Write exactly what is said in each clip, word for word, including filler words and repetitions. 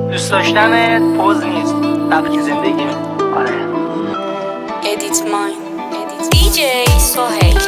دوست داشتن پوز نیست، سبک زندگی. آره. ادیت ماین دی جی سهیل.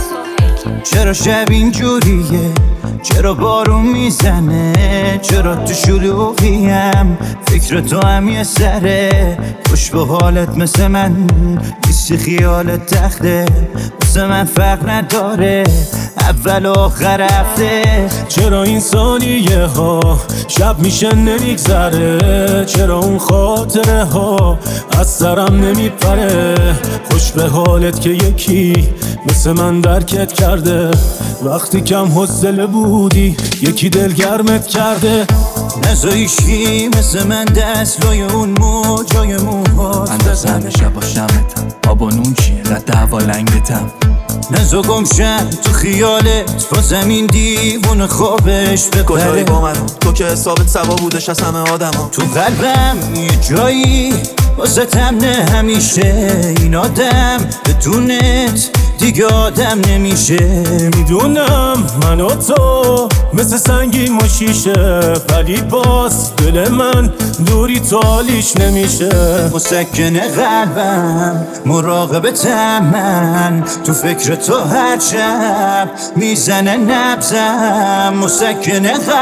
چرا شب اینجوریه؟ چرا بارون میزنه؟ چرا تو شلوغیم؟ فکر تو هم یه سره. خوش به حالت مثل من نیستی، خیالت تخته واسه من فرق نداره اول و آخر هفته. چرا این ثانیه ها شب میشه نمیگذره؟ چرا اون خاطره ها از سرم نمیپره؟ خوش به حالت که یکی مثل من درکت کرده، وقتی کم حوصله بودی یکی دلگرمت کرده. نزایشی مثل من دست لای اون موجای موهات اندازم شب باشمتم آب و نون چیه رد هوا لنگتم. نزا گمشم تو خیالت با زمین دیوون خوابش بپره. کجایی با من تو که حسابت سوا بودش از همه آدم ها. تو قلبم یه جایی واسه نه همیشه این آدم بدونت دیگه آدم نمیشه. میدونم من و تو مثل سنگین و شیشه، ولی باز دل من دوری تو حالیش نمیشه. مسکن قلبم مراقبتم من، تو فکر تو هر شب میزنه نبزم. مسکن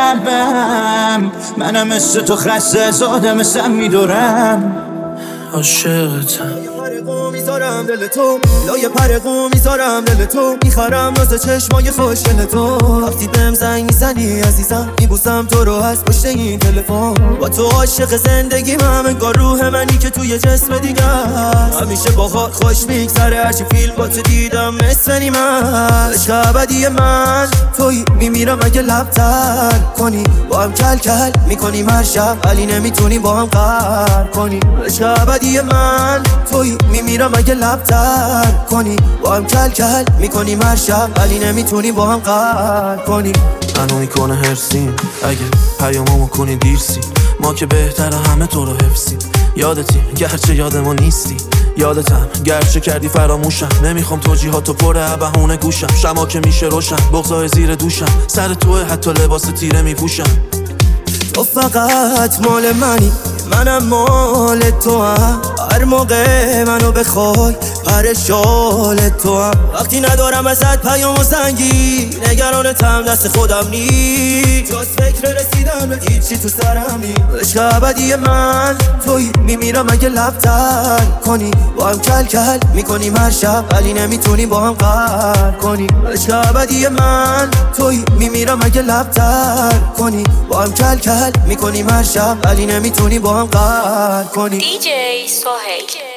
قلبم منم مثل تو خسته از آدم سم میدورم. عاشقتم پرقو میذارم دل تو، لای پرقو میذارم دل تو، میخرم راز چشمای خوشگل تو. وقتی بهم زنگ میزنی عزیزم میبوسم تو رو از پشت این تلفن. با تو عاشق زندگی من، انگار روح منی که توی جسم دیگه است. همیشه باهات خوش میگذره، هرچی فیلم با تو دیدم مثل نیمه. عشق ابدی من توی میمیرم اگه لب تر کنی، با هم کل کل میکنیم هر شب ولی نمیتونی با هم قهر کنی. عشق ابدی من توی میمیرم اگه لب تر کنی، با هم کل کل میکنیم هر شب ولی نمیتونی با هم قهر کنی. منو میکنه هرسیم اگه پیاممو کنی دیرسی، ما که بهتر همه تو رو حفظیم. یادتی گرچه یاد ما نیستی، یادتم گرچه کردی فراموشم. نمیخوام توجیهاتو پره بهونه گوشم، شما که میشه روشن بغضای زیر دوشم. سر توه حتی لباس تیره میپوشم. تو فقط مال منی، منم مال تو هم. هر موقع منو بخوای پر شال تو هم. وقتی ندارم ازت پیام و زنگی، نگرانتم دست خودم نی. جز فکر رسیدن به هیچی تو سرم نی. عشق ابدی من توی میمیرم اگه لب تر کنی، با هم کل کل میکنیم هر شب ولی نمیتونیم با هم قهر کنی. عشق ابدی من توی میمیرم اگه لب تر کنی، با هم کل کل میکنیم هر شب ولی نمیتونی با هم قهر کنی. دی جی سهیل.